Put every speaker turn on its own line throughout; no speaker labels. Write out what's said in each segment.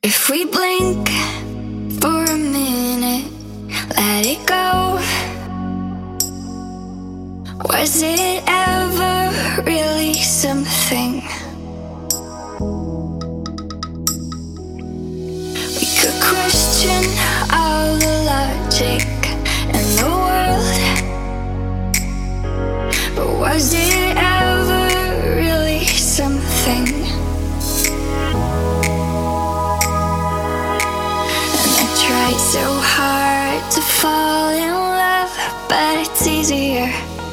If we blink for a minute, let it go. Was it ever really something? We could question all the logic in the world, but was it ever really something? Tried so hard to fall in love, but it's easier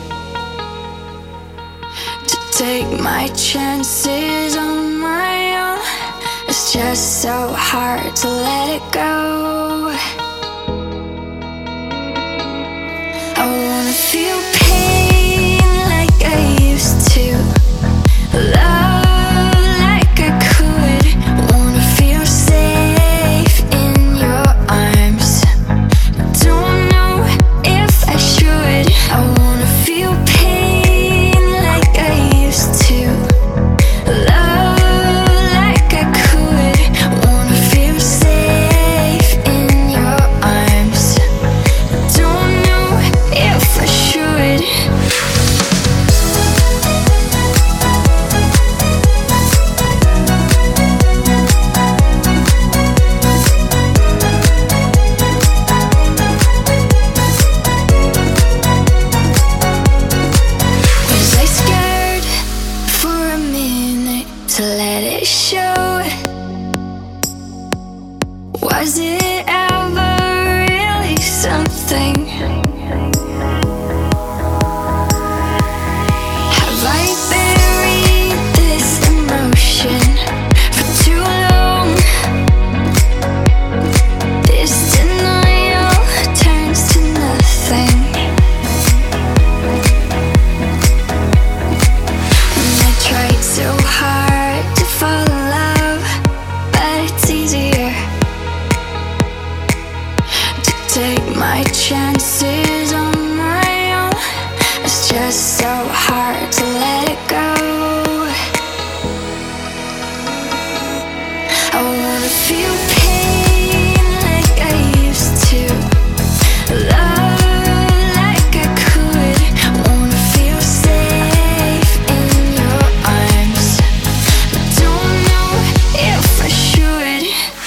to take my chances on my own. It's just so hard to let it go. I wanna feel pain like I used to, love like I could, wanna feel safe in your arms. Don't know if I should. I wanna feel pain like I used to, love like I could, wanna feel safe in your arms. Don't know if I should. Was I scared for a minute to let it show? Was it ever really something? Have I buried this emotion for too long? This denial turns to nothing. I tried so hard to fall in love, but it's easier to take my chances on my own. It's just so hard to let it go. I wanna feel pain like I used to, love like I could, wanna feel safe in your arms, but don't know if I should.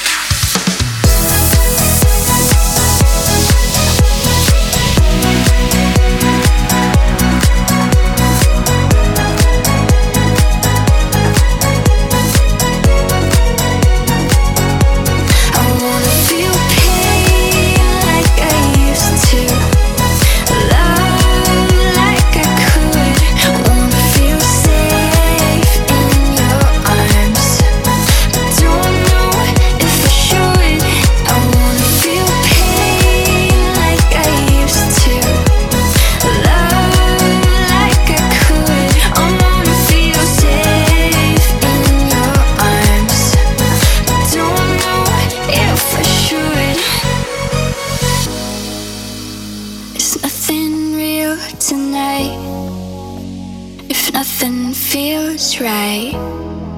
I wanna feel pain like I used to, love like I could, wanna feel safe in your arms, but don't know if I should. I wanna feel pain like I used to, love like I could, I wanna feel safe in your arms, but don't know if I should. Is nothing real tonight? If nothing feels right,